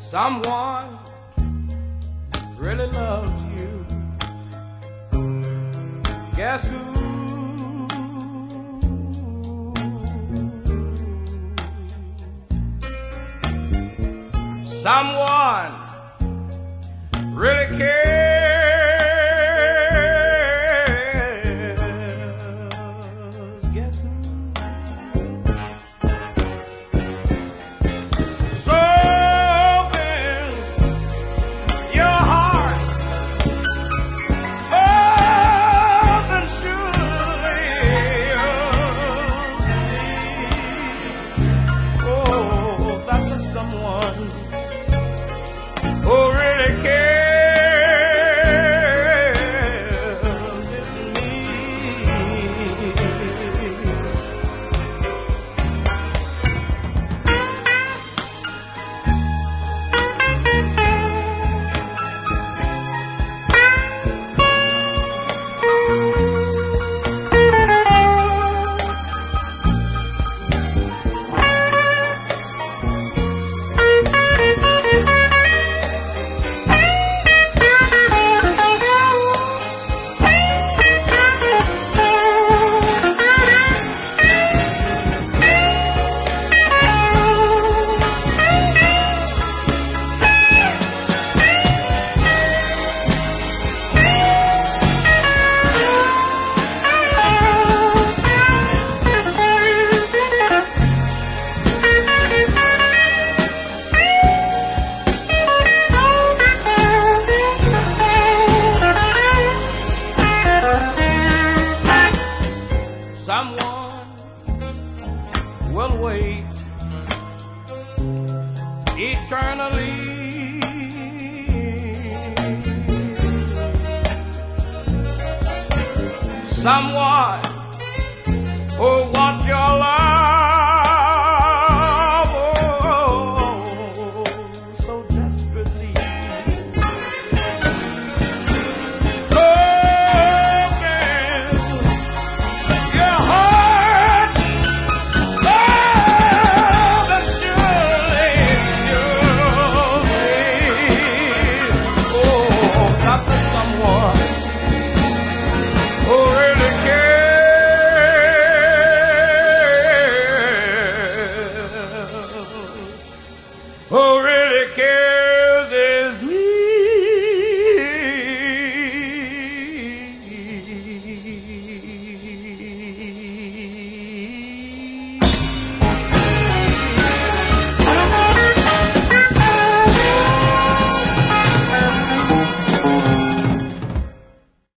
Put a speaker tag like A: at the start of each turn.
A: Someone really loves you. Guess who? Someone really cares. Guess who? So open your heart, open surely you'll see. Oh, that there's someone who really cares. It's me. Someone will wait eternally. Someone who wants your love oh, so desperately. Who really cares?